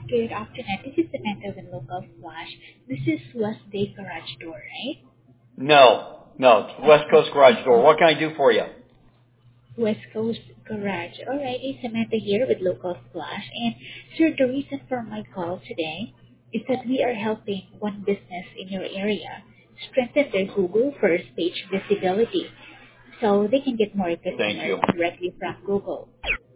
Good afternoon. This is Samantha with Local Flash. This is West Bay Garage Door, right? No. It's West Coast Garage Door. What can I do for you? West Coast Garage. All right, it's Samantha here with Local Flash. And sir, the reason for my call today is that we are helping one business in your area strengthen their Google first page visibility so they can get more Thank customers you. directly from Google.